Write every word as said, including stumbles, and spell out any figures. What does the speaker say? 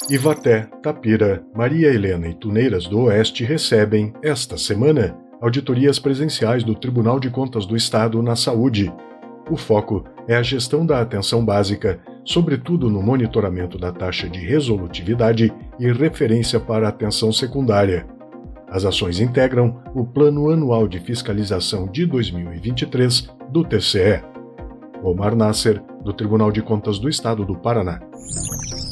Ivaté, Tapira, Maria Helena e Tuneiras do Oeste recebem, esta semana, auditorias presenciais do Tribunal de Contas do Estado na saúde. O foco é a gestão da atenção básica, sobretudo no monitoramento da taxa de resolutividade e referência para a atenção secundária. As ações integram o Plano Anual de Fiscalização de dois mil e vinte e três do T C E. Omar Nasser, do Tribunal de Contas do Estado do Paraná.